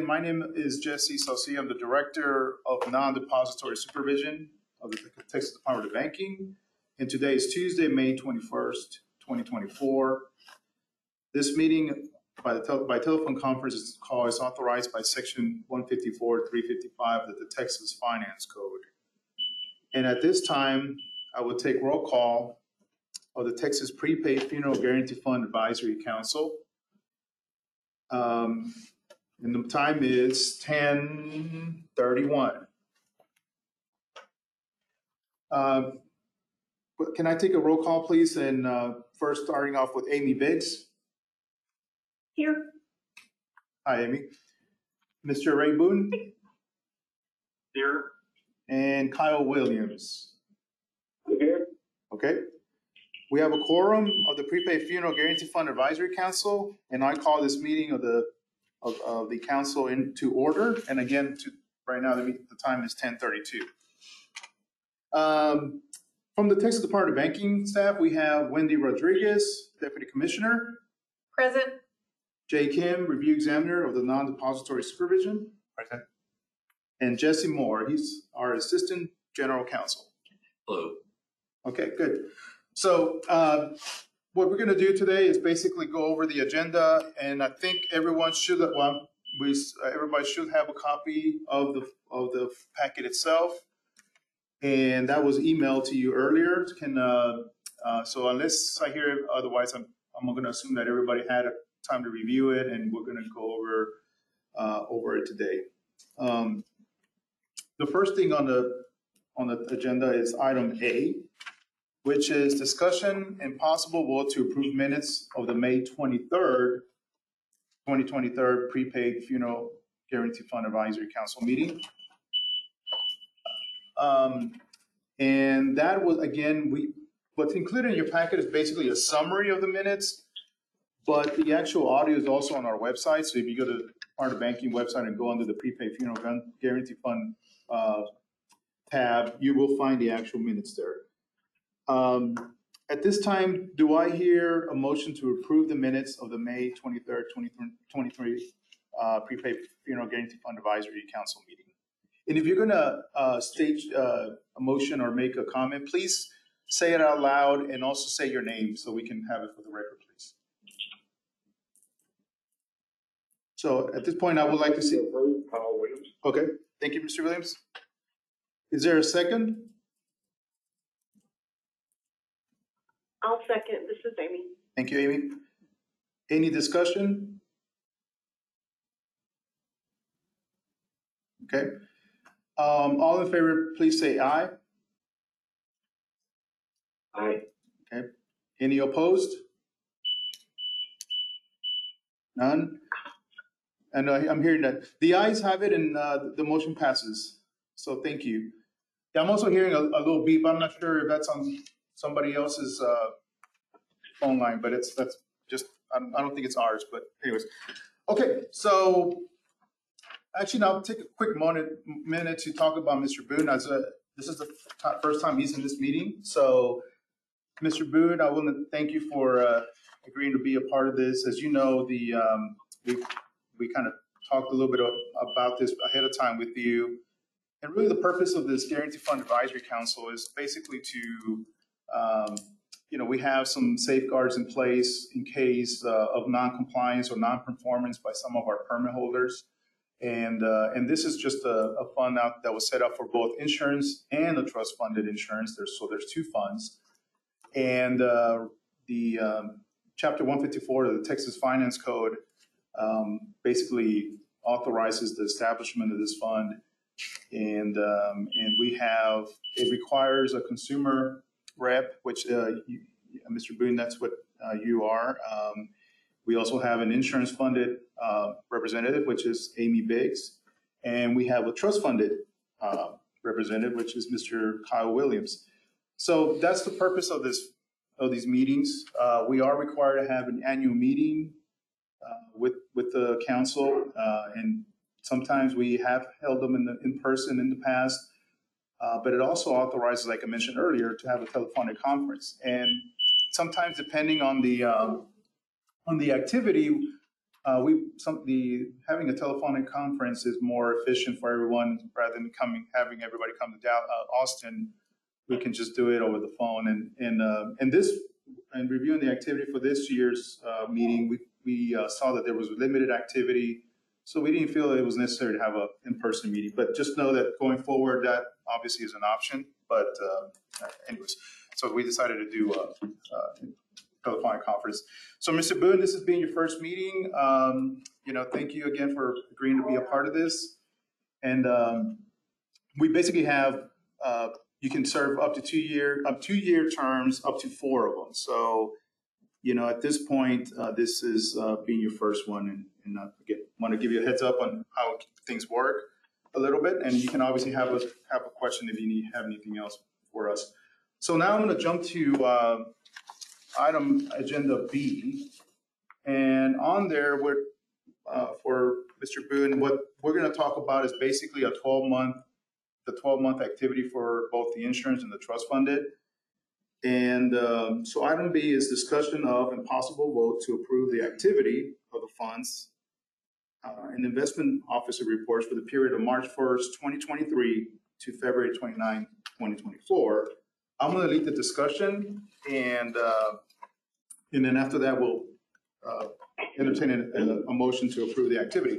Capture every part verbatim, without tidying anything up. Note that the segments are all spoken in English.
again, my name is Jesse Saucia. I'm the Director of Non-Depository Supervision of the Texas Department of Banking. And today is Tuesday, May twenty-first, twenty twenty-four. This meeting by, the tel by telephone conference call is authorized by Section one fifty-four, three fifty-five of the Texas Finance Code. And at this time, I will take roll call of the Texas Prepaid Funeral Guarantee Fund Advisory Council. Um, and the time is ten thirty-one. Uh, can I take a roll call, please? And uh, first, starting off with Amy Biggs. Here. Hi, Amy. Mister Ray Boone. Here. And Kyle Williams. Here. Okay. We have a quorum of the Prepaid Funeral Guarantee Fund Advisory Council, and I call this meeting of the of, of the council into order. And again, to, right now the, the time is ten thirty-two. Um, from the Texas Department of Banking staff, we have Wendy Rodriguez, Deputy Commissioner. Present. Jay Kim, Review Examiner of the Non-Depository Supervision. Present. And Jesse Moore, he's our Assistant General Counsel. Hello. Okay, good. So uh, what we're going to do today is basically go over the agenda, and I think everyone should, well, we everybody should have a copy of the of the packet itself, and that was emailed to you earlier. Can uh, uh, so unless I hear otherwise, I'm I'm going to assume that everybody had a time to review it, and we're going to go over uh, over it today. Um, the first thing on the on the agenda is item A, which is discussion and possible vote to approve minutes of the May twenty-third, twenty twenty-three Prepaid Funeral Guarantee Fund Advisory Council meeting. Um, and that was, again, we what's included in your packet is basically a summary of the minutes, but the actual audio is also on our website. So if you go to the Department of Banking website and go under the Prepaid Funeral Guarantee Fund uh, tab, you will find the actual minutes there. Um, at this time, do I hear a motion to approve the minutes of the May twenty-third, twenty twenty-three uh, Prepaid Funeral Guarantee Fund Advisory Council meeting? And if you're going to uh, state uh, a motion or make a comment, please say it out loud and also say your name so we can have it for the record, please. So at this point, I would like to see. Kyle Williams. Okay, thank you, Mister Williams. Is there a second? I'll second. This is Amy. Thank you, Amy. Any discussion? Okay. Um, all in favor, please say aye. Aye. Okay. Any opposed? None? And uh, I'm hearing that. The ayes have it and uh, the motion passes. So thank you. Yeah, I'm also hearing a, a little beep. I'm not sure if that's on somebody else's uh, phone line, but it's that's just, I don't, I don't think it's ours, but anyways. Okay, so actually now I'll take a quick moment, minute to talk about Mister Boone. As a, this is the first time he's in this meeting. So Mister Boone, I want to thank you for uh, agreeing to be a part of this. As you know, the um, we, we kind of talked a little bit of, about this ahead of time with you. And really the purpose of this Guarantee Fund Advisory Council is basically to, um, you know, we have some safeguards in place in case uh, of non-compliance or non-performance by some of our permit holders. And uh, and this is just a, a fund out that was set up for both insurance and a trust funded insurance. There's, so there's two funds. And uh, the um, Chapter one fifty-four of the Texas Finance Code um, basically authorizes the establishment of this fund. And um, and we have, it requires a consumer rep, which uh, you, Mister Boone, that's what uh, you are. Um, we also have an insurance funded uh, representative, which is Amy Biggs. And we have a trust funded uh, representative, which is Mister Kyle Williams. So that's the purpose of this, of these meetings. Uh, we are required to have an annual meeting uh, with, with the council, uh, and sometimes we have held them in, the, in person in the past, uh, but it also authorizes, like I mentioned earlier, to have a telephonic conference. And sometimes, depending on the um, on the activity, uh, we, some, the, having a telephonic conference is more efficient for everyone rather than coming, having everybody come to Dallas, uh, Austin. We can just do it over the phone. And, and, uh, and this, and reviewing the activity for this year's, uh, meeting, we, we, uh, saw that there was limited activity. So we didn't feel it was necessary to have a in-person meeting, but just know that going forward, that obviously is an option. But, uh, anyways, so we decided to do a, a telephonic conference. So Mister Boone, this has been your first meeting. Um, you know, thank you again for agreeing to be a part of this. And um, we basically have, uh, you can serve up to two year, up two year terms, up to four of them. So, you know, at this point, uh, this is uh, being your first one, and, and I want to give you a heads up on how things work a little bit. And you can obviously have a have a question if you need have anything else for us. So now I'm going to jump to uh, item agenda B, and on there, we're uh, for Mister Boone, what we're going to talk about is basically a twelve month, the twelve month activity for both the insurance and the trust funded. And um, so item B is discussion of and possible vote to approve the activity of the funds uh, and investment officer reports for the period of March first, twenty twenty-three to February twenty-ninth, twenty twenty-four. I'm going to lead the discussion, and uh, and then after that, we'll uh, entertain a, a motion to approve the activity.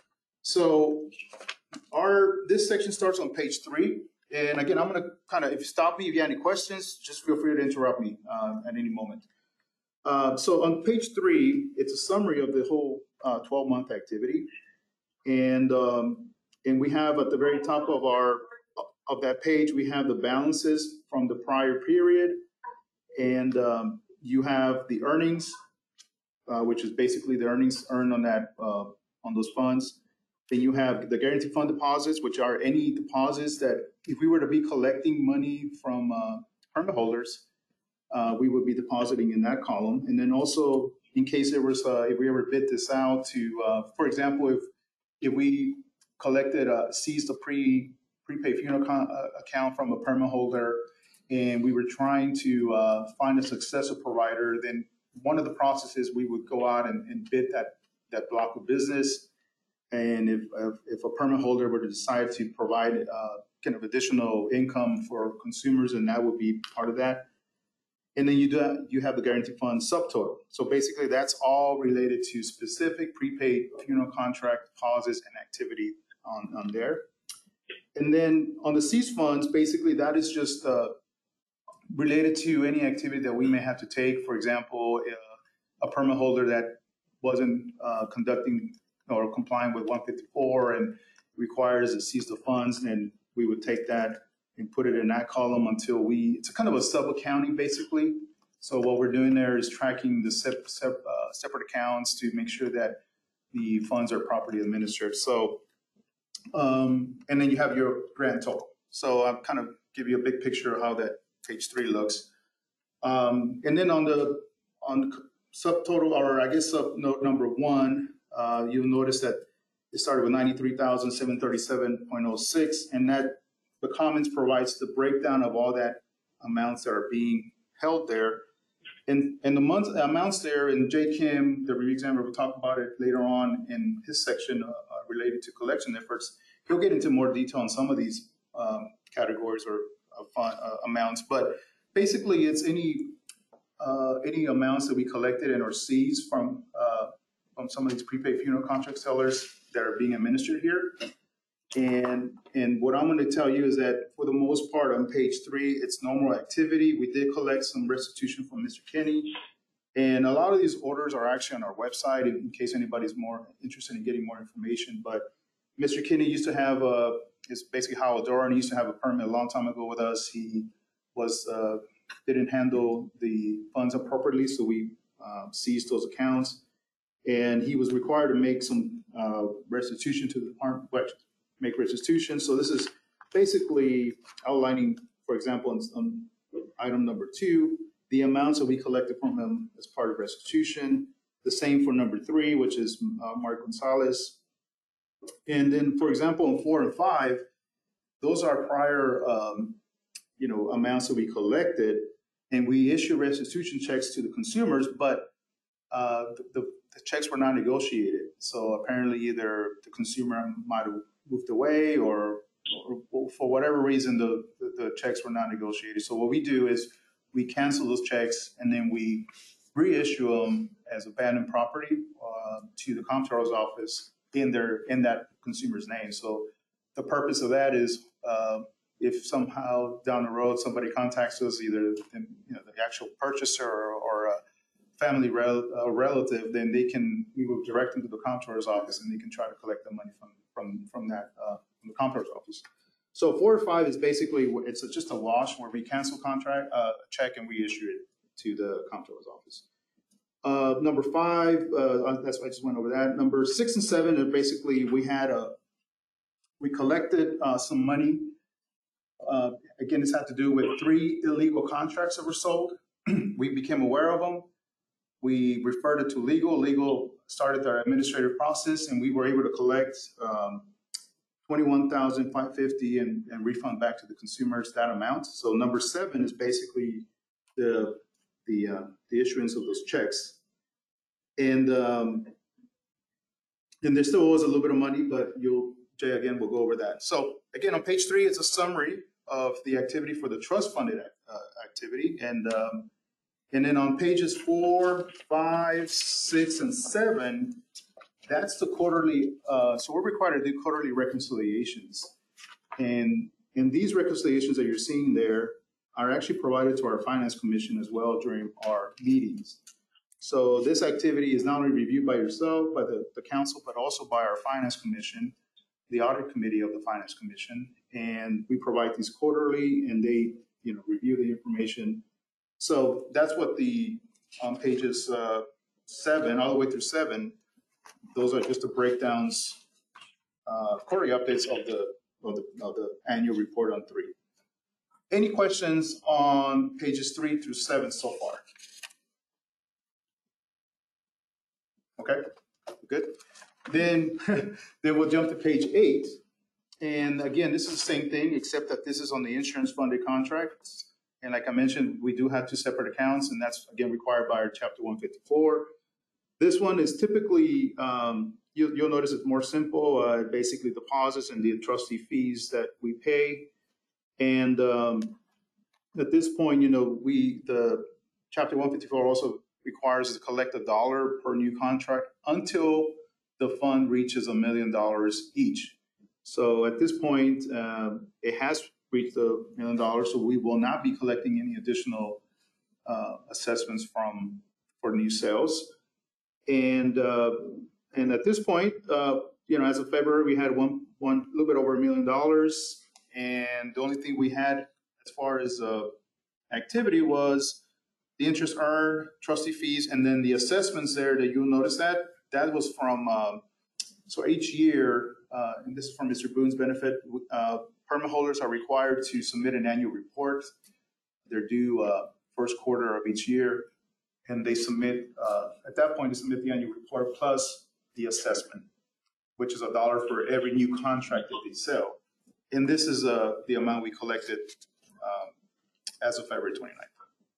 So our this section starts on page three. And again, I'm going to kind of, if you stop me, if you have any questions, just feel free to interrupt me uh, at any moment. Uh, so on page three, it's a summary of the whole uh, twelve month activity. And, um, and we have at the very top of our, of that page, we have the balances from the prior period. And um, you have the earnings, uh, which is basically the earnings earned on that, uh, on those funds. Then you have the guarantee fund deposits, which are any deposits that if we were to be collecting money from uh, permit holders, uh, we would be depositing in that column. And then also in case there was, uh, if we ever bid this out to, uh, for example, if if we collected, uh, seized a pre prepaid funeral con- uh, account from a permit holder, and we were trying to uh, find a successor provider, then one of the processes we would go out and, and bid that that block of business. And if, if if a permit holder were to decide to provide uh, kind of additional income for consumers, and that would be part of that. And then you do you have the guarantee fund subtotal. So basically, that's all related to specific prepaid funeral contract deposits and activity on, on there. And then on the seized funds, basically that is just uh, related to any activity that we may have to take. For example, uh, a permit holder that wasn't uh, conducting or complying with one fifty-four and requires a seize the funds, and we would take that and put it in that column until we, it's a kind of a sub-accounting basically. So what we're doing there is tracking the sep, sep, uh, separate accounts to make sure that the funds are properly administered. So, um, and then you have your grand total. So I'll kind of give you a big picture of how that page three looks. Um, and then on the, on subtotal, or I guess subnote number one, Uh, you'll notice that it started with ninety-three thousand seven hundred thirty-seven point oh six, and that the Commons provides the breakdown of all that amounts that are being held there. And, and the month, amounts there, and Jay Kim, the review examiner, will talk about it later on in his section uh, uh, related to collection efforts. He'll get into more detail on some of these um, categories or uh, fund, uh, amounts, but basically it's any uh, any amounts that we collected and or seized from uh, from some of these prepaid funeral contract sellers that are being administered here. And, and what I'm going to tell you is that for the most part on page three, it's normal activity. We did collect some restitution from Mister Kenny. And a lot of these orders are actually on our website in, in case anybody's more interested in getting more information. But Mister Kenny used to have a, it's basically Howard Doran. He used to have a permit a long time ago with us. He was, uh, didn't handle the funds appropriately, so we uh, seized those accounts. And he was required to make some uh, restitution to the department, make restitution. So this is basically outlining, for example, on, on item number two, the amounts that we collected from him as part of restitution. The same for number three, which is uh, Mark Gonzalez. And then, for example, in four and five, those are prior, um, you know, amounts that we collected, and we issue restitution checks to the consumers, but uh, the, the the checks were not negotiated. So apparently either the consumer might have moved away or, or for whatever reason, the, the, the checks were not negotiated. So what we do is we cancel those checks and then we reissue them as abandoned property uh, to the comptroller's office in their in that consumer's name. So the purpose of that is uh, if somehow down the road somebody contacts us, either you know, the actual purchaser or, or a family rel- a relative, then they can we will direct them to the comptroller's office and they can try to collect the money from from from that uh, from the comptroller's office. So four or five is basically it's a, just a wash where we cancel contract uh, check and we issue it to the comptroller's office. Uh, number five, uh, that's why I just went over that. Number six and seven are basically we had a we collected uh, some money. Uh, again, this had to do with three illegal contracts that were sold. We became aware of them. We referred it to legal. Legal started their administrative process, and we were able to collect um, twenty-one thousand five hundred fifty dollars and, and refund back to the consumers that amount. So number seven is basically the the uh, the issuance of those checks, and um, and there still was a little bit of money, but you'll Jay again will go over that. So again, on page three, it's a summary of the activity for the trust funded uh, activity, and um, and then on pages four, five, six, and seven, that's the quarterly. Uh, so we're required to do quarterly reconciliations, and and these reconciliations that you're seeing there are actually provided to our finance commission as well during our meetings. So this activity is not only reviewed by yourself, by the, the council, but also by our finance commission, the audit committee of the finance commission, and we provide these quarterly, and they, you know, review the information. So that's what the on pages uh, seven all the way through seven. Those are just the breakdowns, uh, quarterly updates of the of the of the annual report on three. Any questions on pages three through seven so far? Okay, good. Then, then we'll jump to page eight. And again, this is the same thing, except that this is on the insurance funded contracts. And like I mentioned, we do have two separate accounts, and that's again required by our chapter one fifty-four. This one is typically, um, you'll, you'll notice it's more simple, uh, basically deposits and the trustee fees that we pay. And um, at this point, you know, we, the chapter one fifty-four also requires us to collect a dollar per new contract until the fund reaches a million dollars each. So at this point, um, it has reached a million dollars, so we will not be collecting any additional uh, assessments from for new sales. And uh, and at this point, uh, you know, as of February, we had one one little bit over a million dollars, and the only thing we had as far as uh, activity was the interest earned, trustee fees, and then the assessments there that you'll notice that that was from um, so each year, uh, and this is for Mister Boone's benefit, uh, permit holders are required to submit an annual report. They're due uh, first quarter of each year, and they submit, uh, at that point, they submit the annual report plus the assessment, which is a dollar for every new contract that they sell. And this is uh, the amount we collected um, as of February twenty-ninth.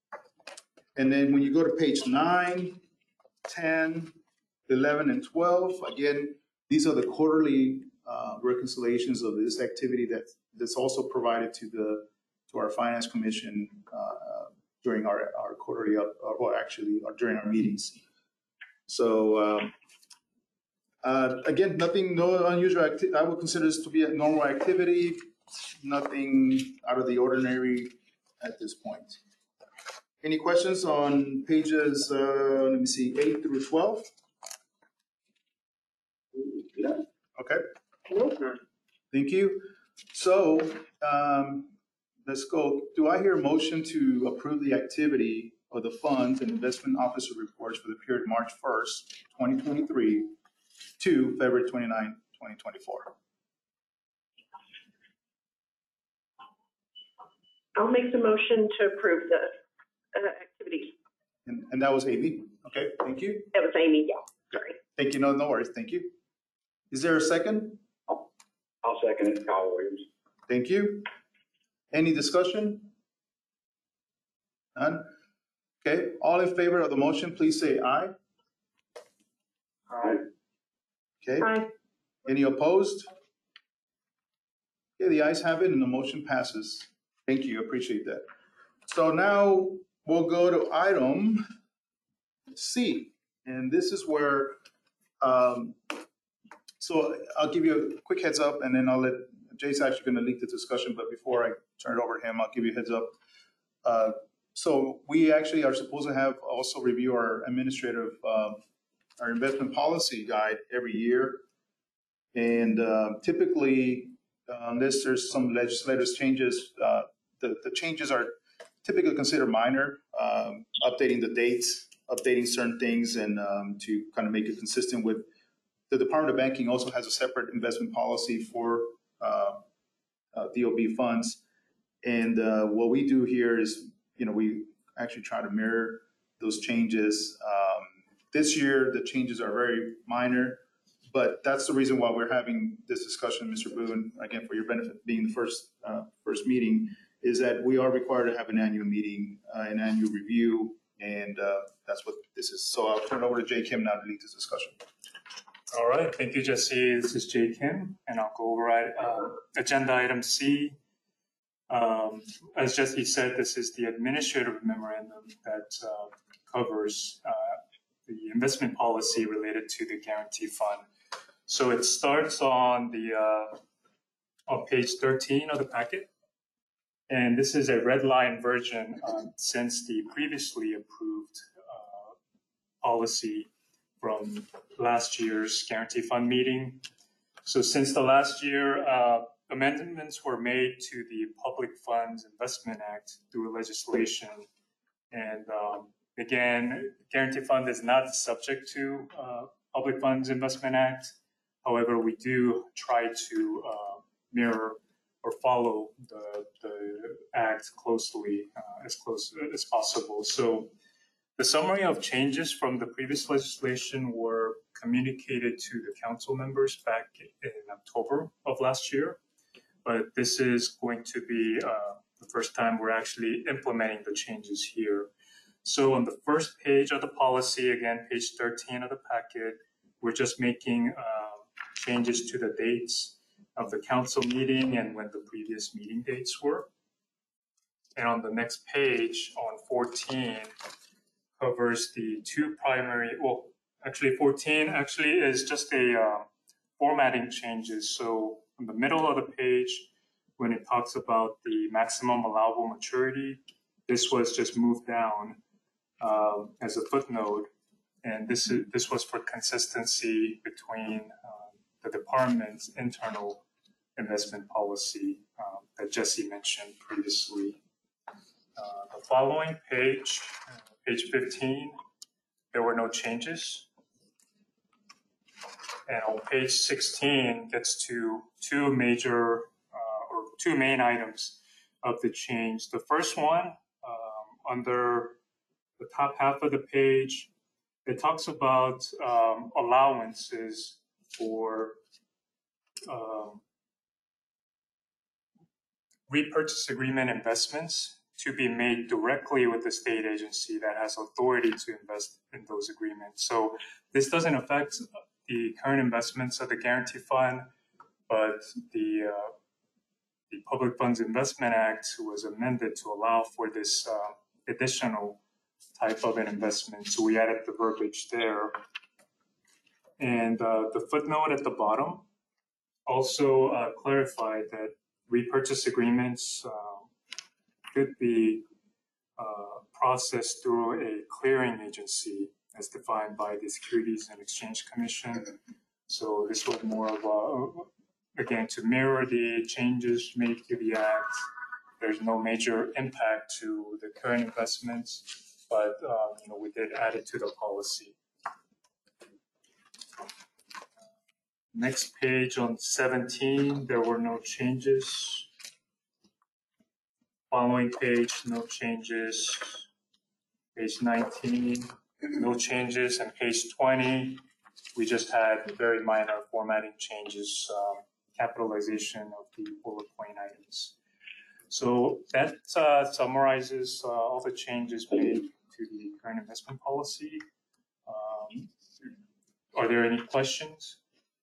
And then when you go to page nine, ten, eleven, and twelve, again, these are the quarterly uh, reconciliations of this activity that, that's also provided to the to our finance commission uh, during our, our quarterly, up, or actually or during our meetings. So um, uh, again, nothing, no unusual activity. I would consider this to be a normal activity, nothing out of the ordinary at this point. Any questions on pages, uh, let me see, eight through twelve? Yeah. Okay, Nope. thank you. So um, let's go. Do I hear a motion to approve the activity of the funds and investment officer reports for the period March first, twenty twenty-three to February twenty-ninth, twenty twenty-four? I'll make the motion to approve the uh, activities. And, and that was Amy. Okay, thank you. That was Amy, yeah, sorry. Thank you. No, no worries. Thank you. Is there a second? I'll second it, Kyle Williams. Thank you. Any discussion? None? Okay, all in favor of the motion, please say aye. Aye. Okay, Aye. any opposed? Okay, the ayes have it and the motion passes. Thank you, appreciate that. So now we'll go to item C, and this is where, um, so I'll give you a quick heads up and then I'll let, Jay's actually gonna lead the discussion, but before I turn it over to him, I'll give you a heads up. Uh, So we actually are supposed to have also review our administrative, um, our investment policy guide every year. And uh, typically, uh, unless there's some legislative changes, uh, the, the changes are typically considered minor, um, updating the dates, updating certain things, and um, to kind of make it consistent with, the Department of Banking also has a separate investment policy for uh, uh, D O B funds. And uh, what we do here is, you know, we actually try to mirror those changes. Um, this year, the changes are very minor, but that's the reason why we're having this discussion, Mister Boone, again, for your benefit, being the first uh, first meeting, is that we are required to have an annual meeting, uh, an annual review, and uh, that's what this is. So I'll turn it over to Jay Kim now to lead this discussion. All right, thank you, Jesse. This is Jay Kim, and I'll go over uh, agenda item C. Um, as Jesse said, this is the administrative memorandum that uh, covers uh, the investment policy related to the guarantee fund. So it starts on the uh, on page thirteen of the packet, and this is a red line version um, since the previously approved uh, policy from last year's guarantee fund meeting. So since the last year, uh, amendments were made to the Public Funds Investment Act through legislation. And um, again, Guarantee Fund is not subject to uh, Public Funds Investment Act. However, we do try to uh, mirror or follow the, the act closely, uh, as close as possible. So the summary of changes from the previous legislation were communicated to the council members back in October of last year. But this is going to be uh, the first time we're actually implementing the changes here. So on the first page of the policy, again, page thirteen of the packet, we're just making uh, changes to the dates of the council meeting and when the previous meeting dates were. And on the next page, on fourteen, covers the two primary, well, actually fourteen actually is just a uh, formatting changes. So in the middle of the page, when it talks about the maximum allowable maturity, this was just moved down um, as a footnote. And this is, this was for consistency between um, the department's internal investment policy um, that Jesse mentioned previously. Uh, the following page, uh, page fifteen, there were no changes. And on page sixteen gets to two major uh, or two main items of the change. The first one, um, under the top half of the page, it talks about um, allowances for um, repurchase agreement investments to be made directly with the state agency that has authority to invest in those agreements. So this doesn't affect the current investments of the guarantee fund, but the uh, the Public Funds Investment Act was amended to allow for this uh, additional type of an investment. So we added the verbiage there. And uh, the footnote at the bottom also uh, clarified that repurchase agreements uh, could be uh, processed through a clearing agency as defined by the Securities and Exchange Commission. So this was more of a, again, to mirror the changes made to the act. There's no major impact to the current investments, but uh, you know, we did add it to the policy. Next page on seventeen, there were no changes. Following page, no changes. Page nineteen, no changes. And page twenty, we just had very minor formatting changes, um, capitalization of the bullet point items. So that uh, summarizes uh, all the changes made to the current investment policy. Um, are there any questions?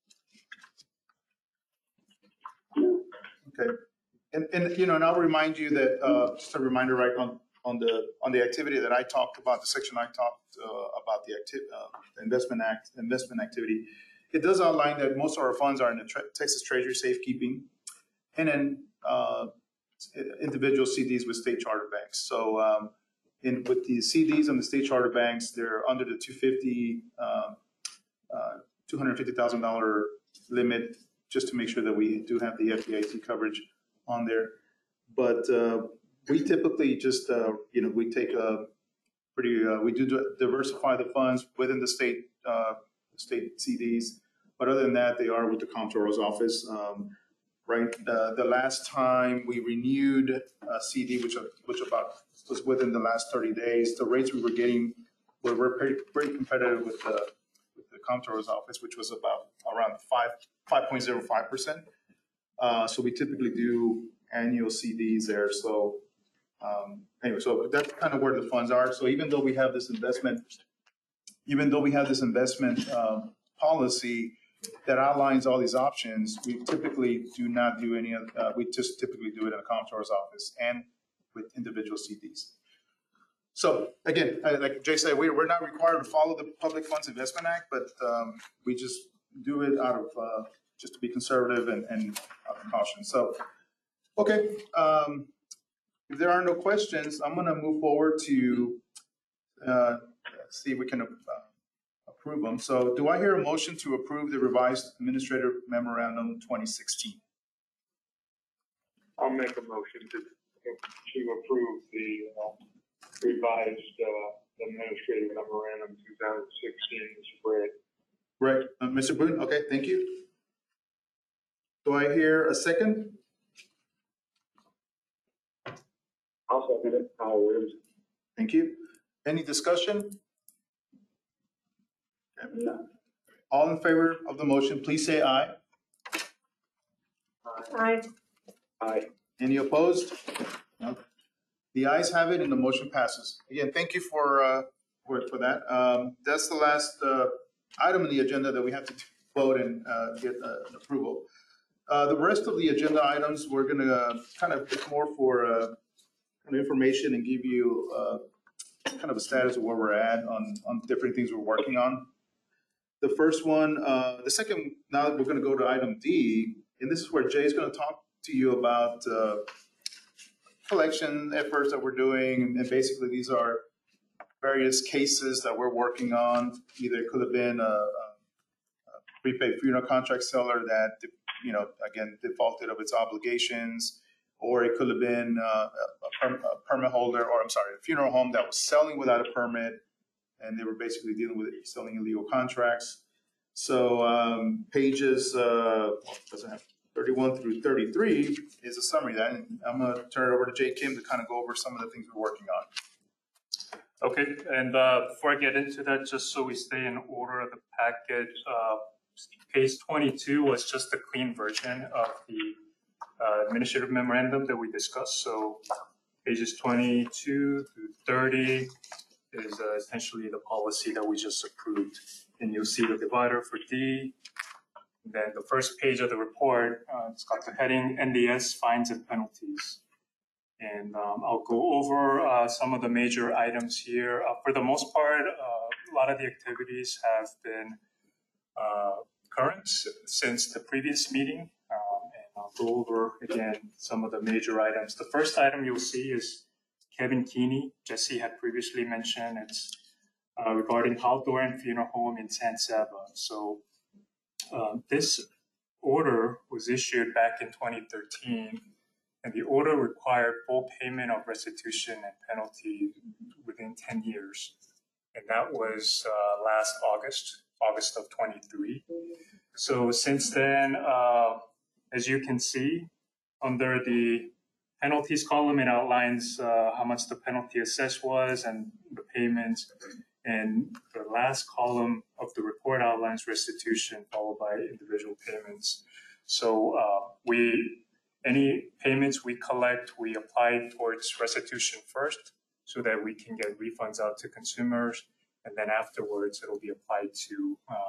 Okay. And, and, you know, and I'll remind you that, uh, just a reminder, right, on, on the, on the activity that I talked about, the section I talked, uh, about the acti- uh, the investment act, investment activity. It does outline that most of our funds are in the tre- Texas Treasury safekeeping, and then, uh, individual C Ds with state charter banks. So, um, in, with the C Ds and the state charter banks, they're under the two fifty, um, uh, two hundred fifty thousand dollars limit, just to make sure that we do have the F D I C coverage on there. But uh, we typically just, uh, you know, we take a pretty, uh, we do diversify the funds within the state, uh, state C Ds. But other than that, they are with the comptroller's office. Um, right, uh, the last time we renewed a C D, which which about was within the last thirty days, the rates we were getting were, were pretty, pretty competitive with the with the comptroller's office, which was about around five five point zero five percent. Uh, so we typically do annual C Ds there. So um, anyway, so that's kind of where the funds are. So even though we have this investment, even though we have this investment um, policy that outlines all these options, we typically do not do any of. Uh, we just typically do it in a comptroller's office and with individual C Ds. So again, like Jay said, we, we're not required to follow the Public Funds Investment Act, but um, we just do it out of uh, just to be conservative and, and out of caution. So, okay, um, if there are no questions, I'm going to move forward to uh, see if we can uh, approve them. So, do I hear a motion to approve the revised Administrative Memorandum twenty sixteen? I'll make a motion to, to approve the uh, revised uh, administrative memorandum two thousand sixteen spread. Right, uh, Mister Boone. Okay, thank you. Do I hear a second? I'll second it. Kyle Williams. Thank you. Any discussion? No. All in favor of the motion, please say aye. Aye. Aye. Any opposed? No. The ayes have it and the motion passes. Again, thank you for, uh, for, for that. Um, that's the last, uh, item on the agenda that we have to vote and, uh, get, uh, an approval. Uh, the rest of the agenda items, we're gonna, uh, kind of, it's more for, uh, kind of information and give you, uh, kind of a status of where we're at on, on different things we're working on. The first one, uh, the second, now we're gonna go to item D, and this is where Jay's gonna talk to you about, uh, collection efforts that we're doing, and basically these are various cases that we're working on. Either it could have been a, a prepaid funeral contract seller that, you know, again, defaulted of its obligations, or it could have been uh, a, perm, a permit holder, or I'm sorry, a funeral home that was selling without a permit, and they were basically dealing with it, selling illegal contracts. So um, pages uh, doesn't have thirty-one through thirty-three is a summary of that. And I'm going to turn it over to Jay Kim to kind of go over some of the things we're working on. Okay, and uh, before I get into that, just so we stay in order of the packet, uh, page twenty-two was just a clean version of the uh, administrative memorandum that we discussed. So pages twenty-two through thirty is uh, essentially the policy that we just approved. And you'll see the divider for D. Then the first page of the report, uh, it's got the heading N D S fines and penalties. And um, I'll go over uh, some of the major items here. Uh, for the most part, uh, a lot of the activities have been uh, current since the previous meeting. Um, and I'll go over again some of the major items. The first item you'll see is Kevin Keeney. Jesse had previously mentioned it's uh, regarding Haldoran Funeral Home in San Saba. So uh, this order was issued back in twenty thirteen. And the order required full payment of restitution and penalty within ten years. And that was uh, last August, August of twenty-three. So since then, uh, as you can see, under the penalties column, it outlines uh, how much the penalty assessed was and the payments. And the last column of the report outlines restitution followed by individual payments. So uh, we Any payments we collect, we apply towards restitution first so that we can get refunds out to consumers. And then afterwards, it'll be applied to uh,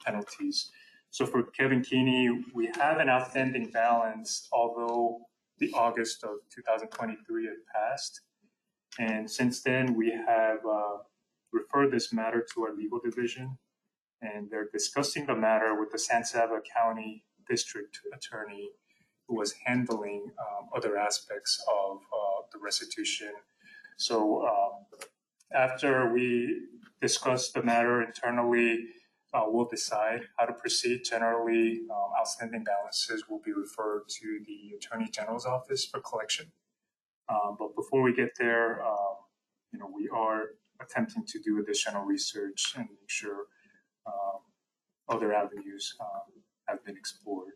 penalties. So for Kevin Keeney, we have an outstanding balance, although the August of two thousand twenty-three had passed. And since then, we have uh, referred this matter to our legal division, and they're discussing the matter with the San Saba County District Attorney, who was handling um, other aspects of uh, the restitution. So um, after we discuss the matter internally, uh, we'll decide how to proceed. Generally, um, outstanding balances will be referred to the Attorney General's office for collection. Um, but before we get there, um, you know, we are attempting to do additional research and make sure um, other avenues um, have been explored.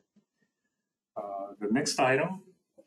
Uh, the next item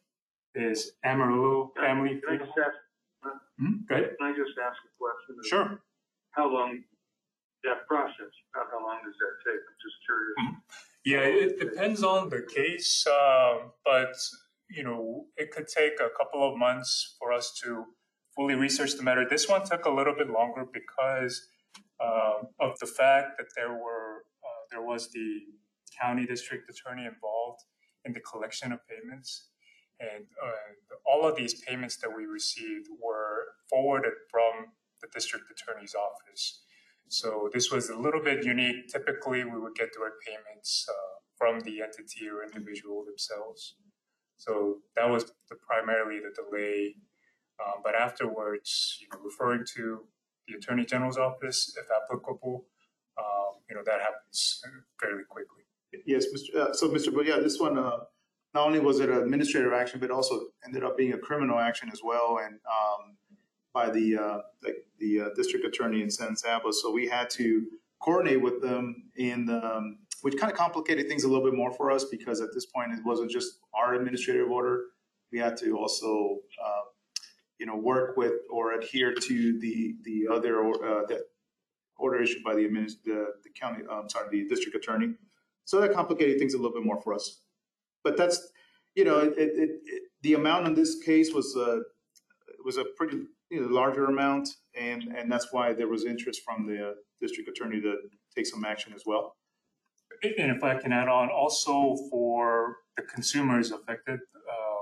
is Amarillo Family. Can I just ask, Hmm? Go ahead. can I just ask a question? Sure. How long, that process, how, how long does that take? I'm just curious. Yeah, it depends on the case, um, but you know, it could take a couple of months for us to fully research the matter. This one took a little bit longer because uh, of the fact that there were uh, there was the county district attorney involved in the collection of payments, and uh, all of these payments that we received were forwarded from the district attorney's office. So this was a little bit unique. Typically, we would get direct payments uh, from the entity or individual themselves. So that was the, primarily the delay. Um, but afterwards, you know, referring to the Attorney General's office, if applicable, um, you know, that happens fairly quickly. Yes, Mister Uh, so, Mister But yeah, this one, uh, not only was it an administrative action, but also ended up being a criminal action as well, and um, by the uh, the, the uh, district attorney in San Saba. So we had to coordinate with them, in um, which kind of complicated things a little bit more for us, because at this point it wasn't just our administrative order. We had to also, uh, you know, work with or adhere to the the other uh, that order issued by the administ- the, the county. I'm um, sorry, the district attorney. So that complicated things a little bit more for us. But that's, you know, it, it, it, the amount in this case was uh, was a pretty, you know, larger amount, and and that's why there was interest from the uh, district attorney to take some action as well. And if I can add on, also for the consumers affected, uh,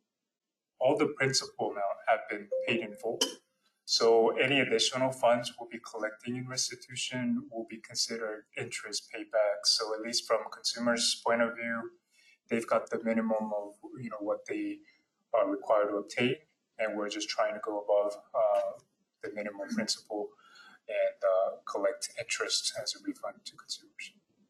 all the principal amount have been paid in full. So any additional funds we'll be collecting in restitution will be considered interest payback. So at least from a consumer's point of view, they've got the minimum of, you know, what they are required to obtain, and we're just trying to go above uh, the minimum principal and uh, collect interest as a refund to consumers.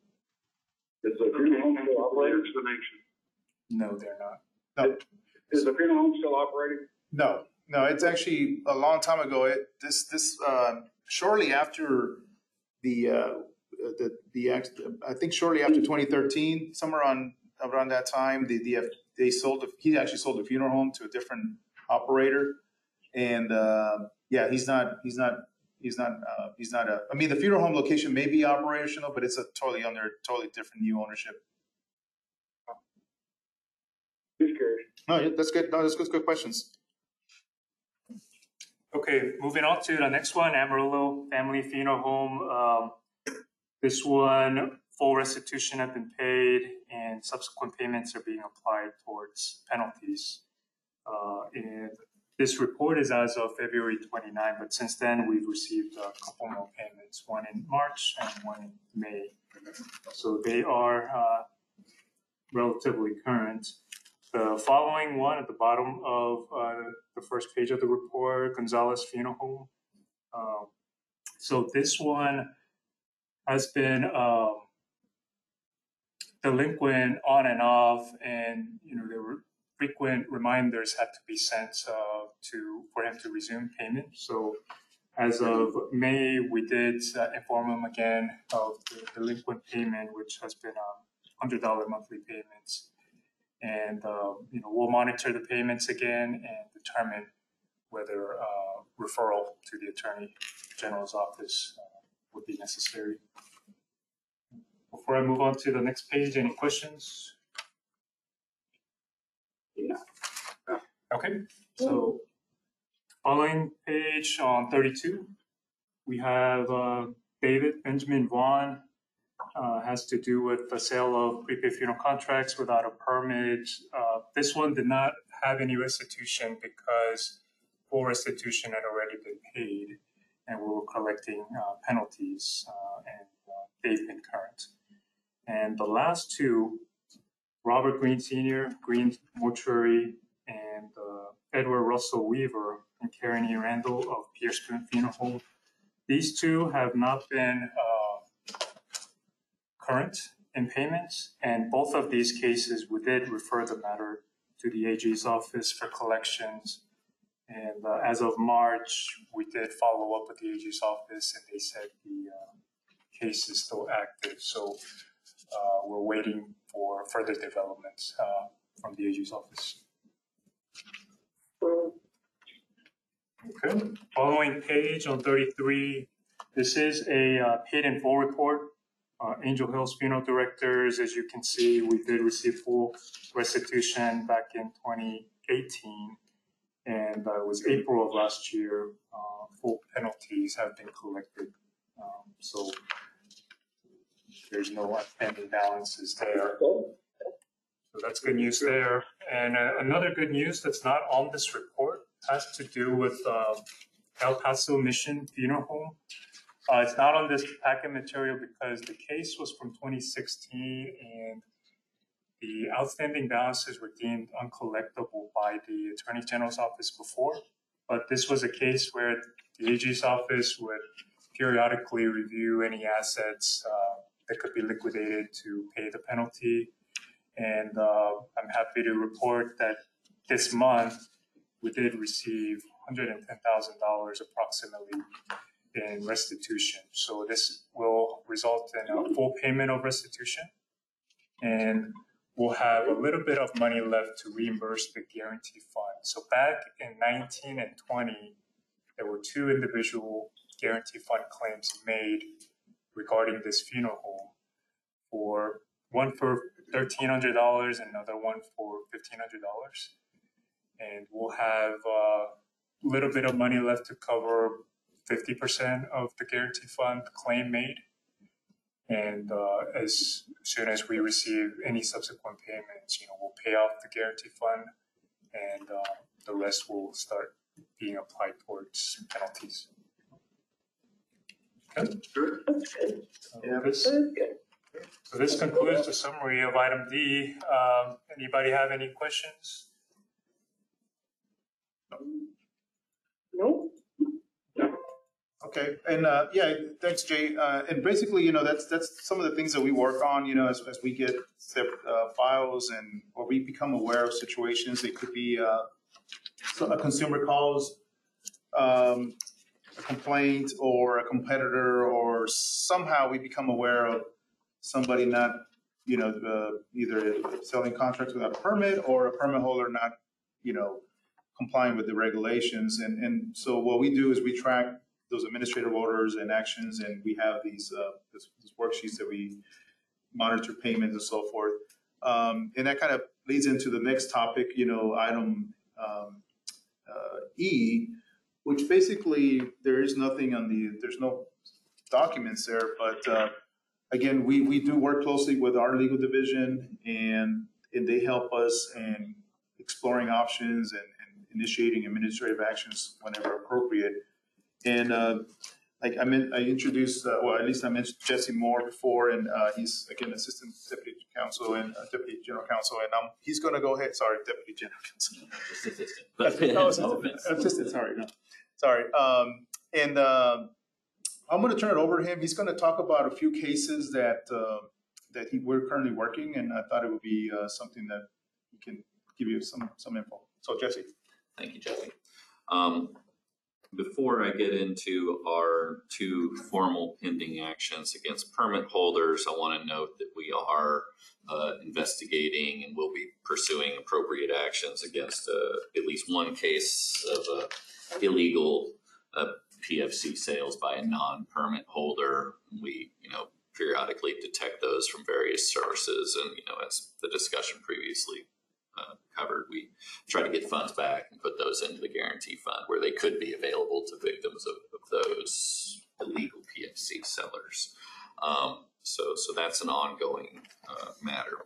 Is the funeral home still operating? Explanation. No, they're not. No, Is the funeral home still operating? no, no. It's actually a long time ago. It this this uh, shortly after the uh, the the act. I think shortly after twenty thirteen, somewhere on around that time, the the they sold. The, he actually sold the funeral home to a different operator, and uh, yeah, he's not he's not. He's not. Uh, he's not a. I mean, the funeral home location may be operational, but it's a totally under totally different new ownership. Just curious. No, yeah, that's good. No, that's good. Good questions. Okay, moving on to the next one, Amarillo Family Funeral Home. Um, this one, full restitution have been paid, and subsequent payments are being applied towards penalties. Uh, and this report is as of February twenty-ninth, but since then we've received a couple more payments, one in March and one in May. So they are uh, relatively current. The following one at the bottom of uh, the first page of the report, Gonzalez Funeral Home. Um, so this one has been um, delinquent on and off, and you know there were frequent reminders had to be sent uh, to for him to resume payment. So as of May, we did uh, inform him again of the delinquent payment, which has been um, one hundred dollars monthly payments. And uh, you know we'll monitor the payments again and determine whether uh, referral to the Attorney General's office uh, would be necessary. Before I move on to the next page, any questions? Yeah. Okay, so following page on thirty-two, we have uh, David Benjamin Vaughn. uh, has to do with the sale of prepaid funeral contracts without a permit. Uh, this one did not have any restitution because full restitution had already been paid, and we were collecting uh, penalties, uh, and uh, they've been current. And the last two, Robert Green Senior, Green Mortuary, and uh, Edward Russell Weaver and Karen E. Randall of Pierce Funeral Home. These two have not been uh, current in payments, and both of these cases, we did refer the matter to the A G's office for collections. And uh, as of March, we did follow up with the A G's office, and they said the uh, case is still active. So uh, we're waiting for further developments uh, from the A G's office. Okay. Following page on thirty-three, this is a uh, paid in full report. Uh, Angel Hills Funeral Directors, as you can see, we did receive full restitution back in twenty eighteen. And uh, it was April of last year. Uh, full penalties have been collected. Um, so there's no outstanding balances there. So that's good news there. And uh, another good news that's not on this report has to do with uh, El Paso Mission Funeral Home. Uh, it's not on this packet material because the case was from twenty sixteen and the outstanding balances were deemed uncollectible by the Attorney General's office before. But this was a case where the A G's office would periodically review any assets uh, that could be liquidated to pay the penalty. And uh, I'm happy to report that this month we did receive one hundred ten thousand dollars approximately in restitution. So this will result in a full payment of restitution, and we'll have a little bit of money left to reimburse the guarantee fund. So back in nineteen and twenty, there were two individual guarantee fund claims made regarding this funeral home, for one for thirteen hundred dollars and another one for fifteen hundred dollars. And we'll have a little bit of money left to cover fifty percent of the guarantee fund claim made. And uh, as soon as we receive any subsequent payments, you know, we'll pay off the guarantee fund, and uh, the rest will start being applied towards penalties. Okay. That's good. So Yeah. this, That's good. so this concludes the summary of item D. Um, anybody have any questions? Nope. Okay, and uh, yeah, thanks, Jay. Uh, and basically, you know, that's that's some of the things that we work on. You know, as, as we get uh, files and or we become aware of situations, it could be uh, so a consumer calls um, a complaint or a competitor, or somehow we become aware of somebody not, you know, uh, either selling contracts without a permit or a permit holder not, you know, complying with the regulations. And and so what we do is we track those administrative orders and actions, and we have these, uh, this, this worksheets that we monitor payments and so forth. Um, and that kind of leads into the next topic, you know, item um, uh, E, which basically there is nothing on the, there's no documents there, but uh, again, we, we do work closely with our legal division, and, and they help us in exploring options and, and initiating administrative actions whenever appropriate. And uh, like I mean, I introduced, uh, well, at least I mentioned Jesse Moore before, and uh, he's again assistant deputy counsel and uh, deputy general counsel, and um, he's going to go ahead. Sorry, deputy general counsel. Just assistant. no, assistant, assistant. Sorry, no, sorry. Um, and uh, I'm going to turn it over to him. He's going to talk about a few cases that uh, that he we're currently working, and I thought it would be uh, something that he can give you some some info. So Jesse. Thank you, Jesse. Um, Before I get into our two formal pending actions against permit holders, I want to note that we are uh, investigating and will be pursuing appropriate actions against uh, at least one case of uh, illegal uh, P F C sales by a non-permit holder. We, you know, periodically detect those from various sources, and you know, as the discussion previously Uh, covered, we try to get funds back and put those into the guarantee fund where they could be available to victims of, of those illegal P F C sellers. Um, So, so that's an ongoing uh, matter.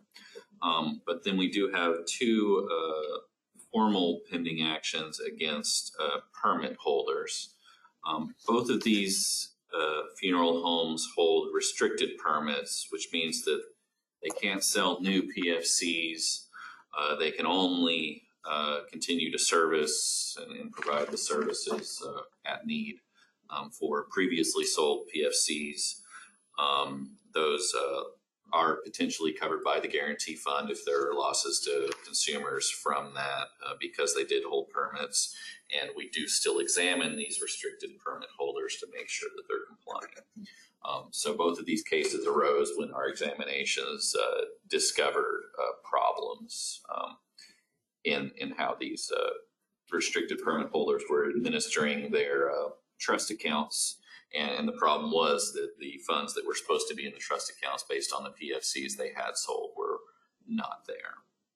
Um, but then we do have two uh, formal pending actions against uh, permit holders. Um, both of these uh, funeral homes hold restricted permits, which means that they can't sell new P F Cs. Uh, they can only uh, continue to service and, and provide the services uh, at need um, for previously sold P F Cs. Um, those uh, are potentially covered by the guarantee fund if there are losses to consumers from that uh, because they did hold permits. And we do still examine these restricted permit holders to make sure that they're compliant. Um, so both of these cases arose when our examinations uh, discovered uh, problems um, in, in how these uh, restricted permit holders were administering their uh, trust accounts. And, and the problem was that the funds that were supposed to be in the trust accounts based on the P F Cs they had sold were not there.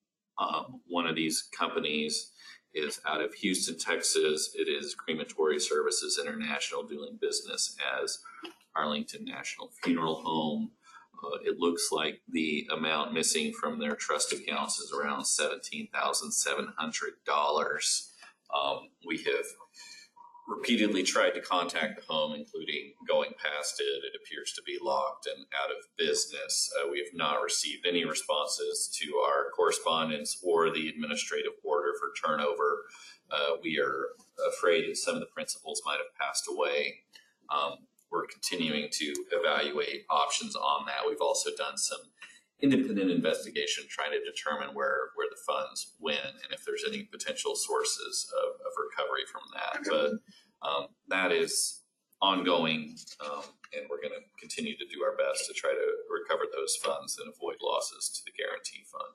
Um, one of these companies is out of Houston, Texas. It is Crematory Services International, doing business as Arlington National Funeral Home. Uh, it looks like the amount missing from their trust accounts is around seventeen thousand seven hundred dollars. Um, we have repeatedly tried to contact the home, including going past it. It appears to be locked and out of business. Uh, we have not received any responses to our correspondence or the administrative order for turnover. Uh, we are afraid that some of the principals might have passed away. Um, we're continuing to evaluate options on that. We've also done some independent investigation trying to determine where, where the funds went and if there's any potential sources of, of recovery from that. But um, that is ongoing, um, and we're going to continue to do our best to try to recover those funds and avoid losses to the guarantee fund.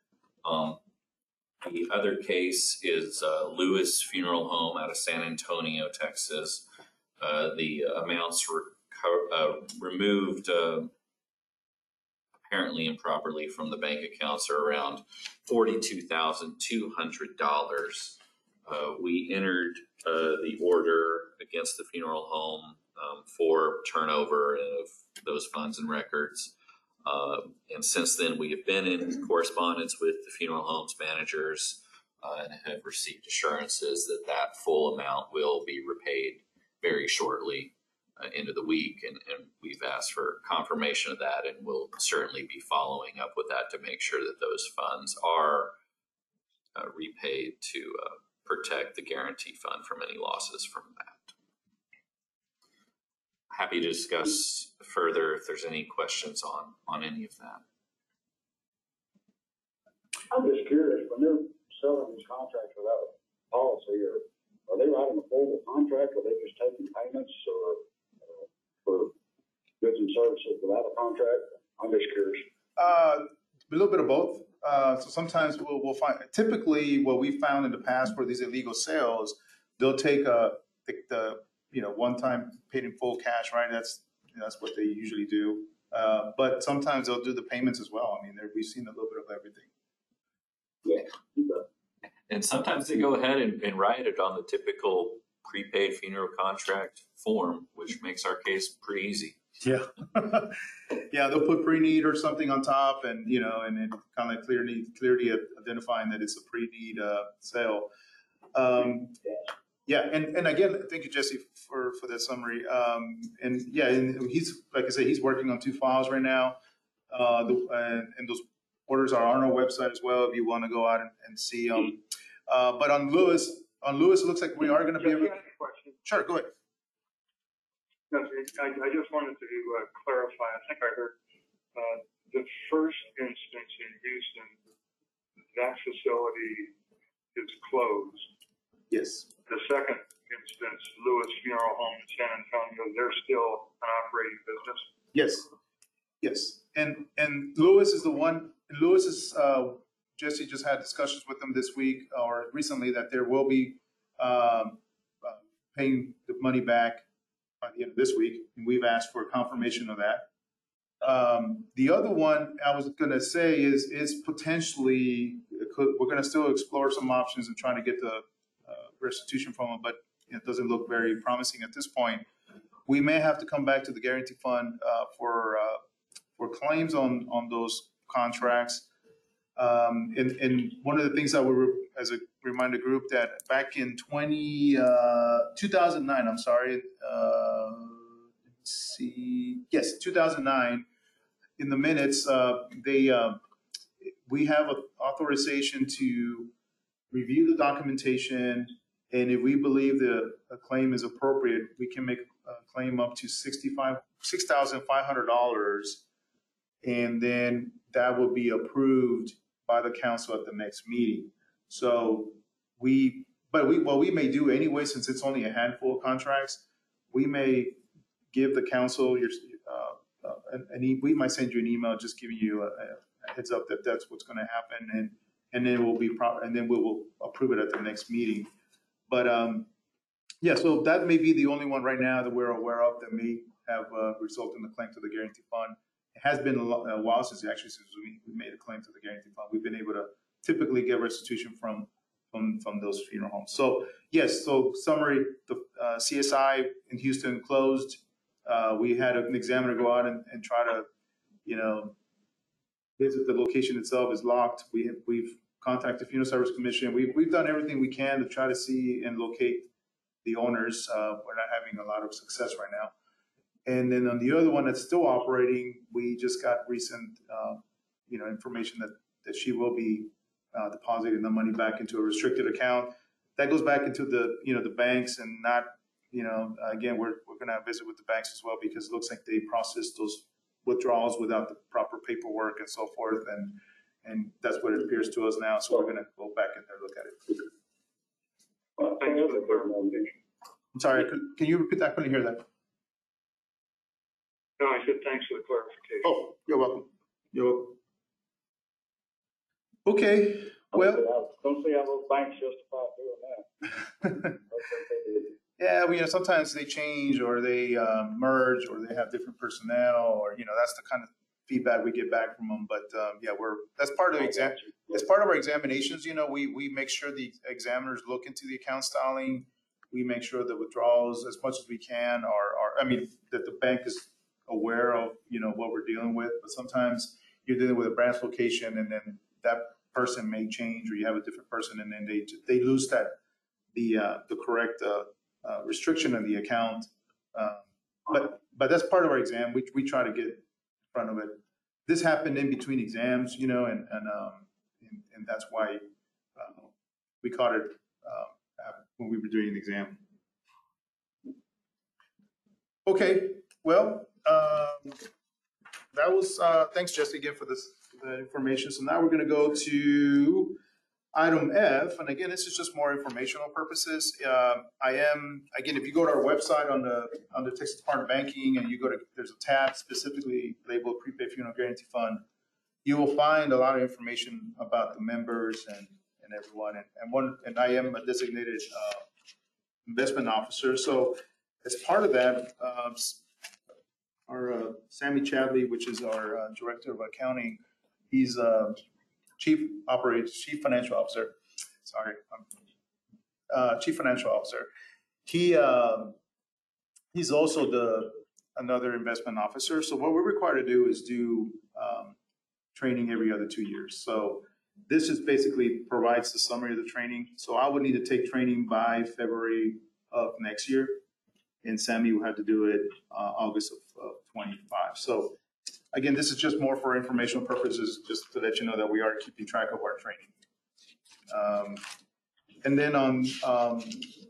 Um, the other case is uh, Lewis Funeral Home out of San Antonio, Texas. Uh, the amounts were uh, removed uh, apparently improperly from the bank accounts are around forty-two thousand two hundred dollars. Uh, we entered uh, the order against the funeral home um, for turnover of those funds and records. Uh, and since then, we have been in correspondence with the funeral home's managers uh, and have received assurances that that full amount will be repaid very shortly. Uh, into the week, and, and we've asked for confirmation of that, and we'll certainly be following up with that to make sure that those funds are uh, repaid to uh, protect the guarantee fund from any losses from that. Happy to discuss further if there's any questions on, on any of that. I'm just curious, when they're selling these contracts without a policy, or are they writing a full contract, or are they just taking payments, or for goods and services without a contract? I'm just curious. Uh, a little bit of both. Uh, so sometimes we'll, we'll find, typically what we found in the past for these illegal sales, they'll take a, the, the you know, one-time paid in full cash, right? That's, you know, that's what they usually do. Uh, but sometimes they'll do the payments as well. I mean, we've seen a little bit of everything. Yeah. And sometimes they go ahead and, and write it on the typical prepaid funeral contract form, which makes our case pretty easy. Yeah. Yeah, they'll put pre-need or something on top, and, you know, and it kind of clearly, clearly identifying that it's a pre-need uh, sale. Um, yeah, and, and again, thank you, Jesse, for, for that summary. Um, and yeah, and he's, like I said, he's working on two files right now. Uh, the, and, and those orders are on our website as well if you want to go out and, and see them. Uh, but on Lewis, on Lewis, it looks like we are going to be able to. Question. Sure, go ahead. No, I, I just wanted to uh, clarify. I think I heard uh, the first instance in Houston, that facility is closed. Yes. The second instance, Lewis Funeral Home in San Antonio, they're still an operating business. Yes. Yes. And and Lewis is the one. Lewis is. Uh, Jesse just had discussions with them this week or recently that there will be um, uh, paying the money back by the end of this week, and we've asked for confirmation of that. Um, the other one I was going to say is is potentially could, we're going to still explore some options and trying to get the uh, restitution from them, but it doesn't look very promising at this point. We may have to come back to the guarantee fund uh, for uh, for claims on, on those contracts. Um, and, and one of the things that we were, as a reminder group, that back in twenty, uh, two thousand nine, I'm sorry, uh, let's see, yes, two thousand nine, in the minutes, uh, they, uh, we have a authorization to review the documentation, and if we believe the a claim is appropriate, we can make a claim up to sixty-five, six thousand five hundred dollars, and then that will be approved by the council at the next meeting. So we, but we, what we may do anyway, since it's only a handful of contracts, we may give the council your, uh, uh, an, an e- we might send you an email just giving you a, a heads up that that's what's going to happen, and and then we'll be proper, and then we will approve it at the next meeting. But um, yeah, so that may be the only one right now that we're aware of that may have uh, resulted in the claim to the guarantee fund. It has been a, lo- a while since actually since we, we made a claim to the guarantee fund. We've been able to typically get restitution from from from those funeral homes. So yes, so summary: the uh, C S I in Houston closed. Uh, we had an examiner go out and, and try to, you know, visit the location itself is locked. We have, we've contacted the Funeral Service Commission. We've we've done everything we can to try to see and locate the owners. Uh, we're not having a lot of success right now. And then on the other one that's still operating, we just got recent, uh, you know, information that that she will be uh, depositing the money back into a restricted account. That goes back into the, you know, the banks, and not, you know, again, we're we're going to visit with the banks as well, because it looks like they processed those withdrawals without the proper paperwork and so forth, and and that's what it appears to us now. So we're going to go back in there and look at it. Well, Thanks for the clarification. I'm sorry, could- can you repeat that? I couldn't hear that. No, I said thanks for the clarification. Oh, you're welcome. You're welcome. Okay, well, Don't see how those banks justify doing that. yeah, well, you know, sometimes they change, or they um, merge, or they have different personnel, or, you know, that's the kind of feedback we get back from them. But um, yeah, we're, that's part of the exam. As part of our examinations, you know, we, we make sure the examiners look into the account styling. We make sure the withdrawals, as much as we can, are, are, I mean, that the bank is aware of, you know, what we're dealing with. But sometimes you're dealing with a branch location, and then that person may change, or you have a different person, and then they they lose that the uh, the correct uh, uh, restriction of the account. Um, but but that's part of our exam. We we try to get in front of it. This happened in between exams, you know, and and um, and, and that's why uh, we caught it uh, when we were doing the exam. Okay, well, um, that was uh, thanks, Jesse, again for this the information. So now we're going to go to item F, and again, this is just more informational purposes. Uh, I am, again, if you go to our website on the on the Texas Department of Banking, and you go to, there's a tab specifically labeled Prepaid Funeral Guarantee Fund, you will find a lot of information about the members and, and everyone. And, and one, and I am a designated uh, investment officer. So as part of that, uh, our uh, Sammy Chadley, which is our uh, director of accounting, he's uh, chief operations, chief financial officer. Sorry, um, uh, chief financial officer. He uh, he's also the another investment officer. So what we're required to do is do um, training every other two years. So this is basically provides the summary of the training. So I would need to take training by February of next year, and Sammy will have to do it uh, August of, of twenty-five. So again, this is just more for informational purposes, just to let you know that we are keeping track of our training. Um, and then on um,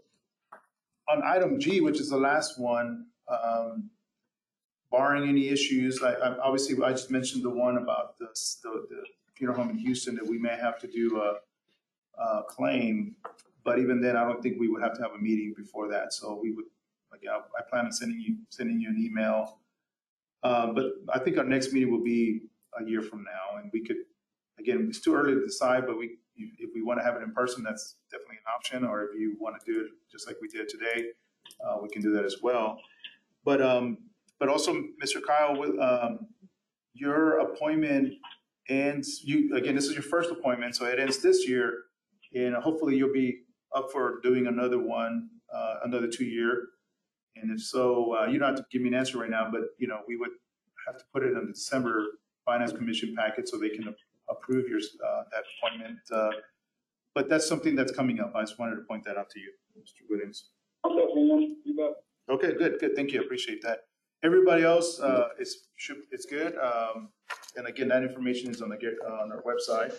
on item G, which is the last one, um, barring any issues, I, I, obviously I just mentioned the one about the, the, the funeral home in Houston that we may have to do a, a claim, but even then, I don't think we would have to have a meeting before that. So we would, like, I, I plan on sending you sending you an email. Um, but I think our next meeting will be a year from now, and we could, again, it's too early to decide, but we, if we want to have it in person, that's definitely an option. Or if you want to do it just like we did today, uh, we can do that as well. But um, but also, Mister Kyle, with um, your appointment ends. You again, this is your first appointment, so it ends this year, and hopefully you'll be up for doing another one, uh, another two year. And if so, uh, you don't have to give me an answer right now, but, you know, we would have to put it in the December Finance Commission packet so they can a- approve your, uh, that appointment. Uh, but that's something that's coming up. I just wanted to point that out to you, Mister Williams. I'm definitely, you bet. Okay, good, good. Thank you. Appreciate that. Everybody else, uh, is, should, it's good. Um, and again, that information is on the, get uh, on our website.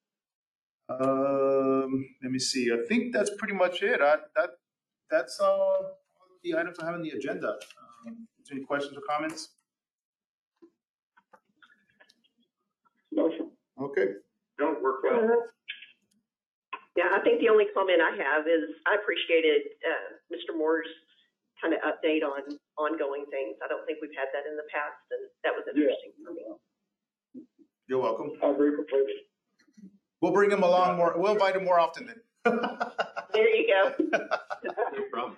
Um, let me see. I think that's pretty much it. I, that, that's all the items I have on the agenda. Um, is there any questions or comments? No, sir. Okay. Don't work well. Uh, Yeah, I think the only comment I have is I appreciated uh, Mister Moore's kind of update on ongoing things. I don't think we've had that in the past, and that was interesting for me. You're welcome. I agree completely. We'll bring him along more. We'll invite him more often then. There you go. No problem.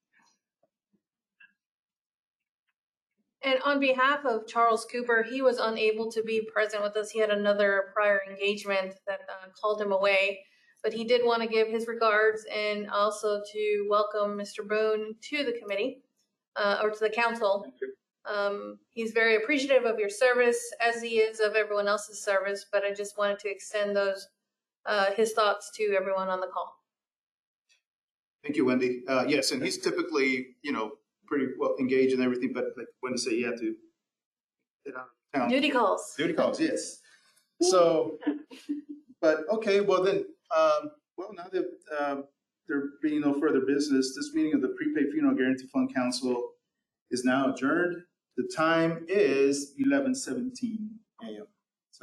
And on behalf of Charles Cooper, he was unable to be present with us. He had another prior engagement that uh, called him away. But he did want to give his regards and also to welcome Mister Boone to the committee uh, or to the council. Um, he's very appreciative of your service, as he is of everyone else's service. But I just wanted to extend those uh, his thoughts to everyone on the call. Thank you, Wendy. Uh, yes, and he's typically, you know, pretty well engaged and everything, but like Wendy said, he had to get out of town. Duty calls. Duty calls, yes. So, but okay, well then, um, well, now that um, there being no further business, this meeting of the Prepaid Funeral Guarantee Fund Council is now adjourned. The time is eleven seventeen.